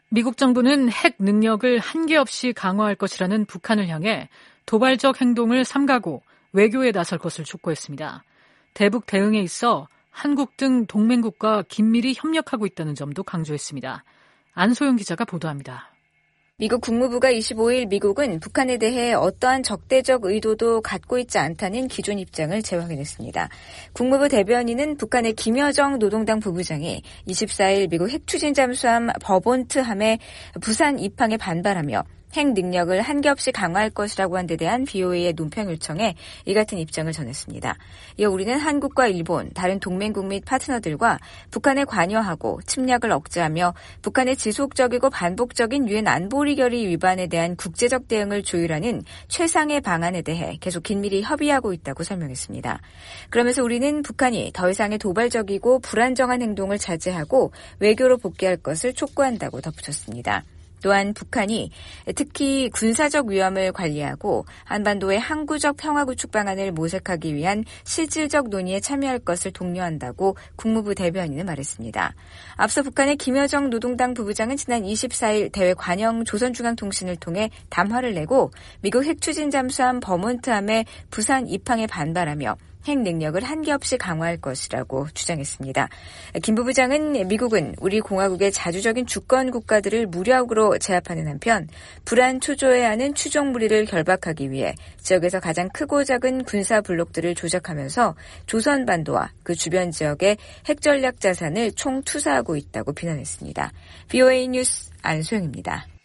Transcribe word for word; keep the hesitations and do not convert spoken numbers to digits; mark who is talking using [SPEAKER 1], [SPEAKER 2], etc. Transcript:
[SPEAKER 1] 미국 정부는 핵 능력을 한계 없이 강화할 것이라는 북한을 향해 도발적 행동을 삼가고 외교에 나설 것을 촉구했습니다. 대북 대응에 있어 한국 등 동맹국과 긴밀히 협력하고 있다는 점도 강조했습니다. 안소영 기자가 보도합니다.
[SPEAKER 2] 미국 국무부가 이십오일 미국은 북한에 대해 어떠한 적대적 의도도 갖고 있지 않다는 기존 입장을 재확인했습니다. 국무부 대변인은 북한의 김여정 노동당 부부장이 이십사일 미국 핵추진 잠수함 버본트함의 부산 입항에 반발하며 핵 능력을 한계 없이 강화할 것이라고 한 데 대한 브이오에이의 논평 요청에 이 같은 입장을 전했습니다. 이어 우리는 한국과 일본, 다른 동맹국 및 파트너들과 북한에 관여하고 침략을 억제하며 북한의 지속적이고 반복적인 유엔 안보리 결의 위반에 대한 국제적 대응을 조율하는 최상의 방안에 대해 계속 긴밀히 협의하고 있다고 설명했습니다. 그러면서 우리는 북한이 더 이상의 도발적이고 불안정한 행동을 자제하고 외교로 복귀할 것을 촉구한다고 덧붙였습니다. 또한 북한이 특히 군사적 위험을 관리하고 한반도의 항구적 평화 구축 방안을 모색하기 위한 실질적 논의에 참여할 것을 독려한다고 국무부 대변인은 말했습니다. 앞서 북한의 김여정 노동당 부부장은 지난 이십사일 대외 관영 조선중앙통신을 통해 담화를 내고 미국 핵추진 잠수함 버몬트함의 부산 입항에 반발하며 핵 능력을 한계 없이 강화할 것이라고 주장했습니다. 김 부부장은 미국은 우리 공화국의 자주적인 주권 국가들을 무력으로 제압하는 한편 불안 초조해야 하는 추종 무리를 결박하기 위해 지역에서 가장 크고 작은 군사 블록들을 조작하면서 조선반도와 그 주변 지역의 핵전략 자산을 총 투사하고 있다고 비난했습니다. 브이오에이 뉴스 안소영입니다.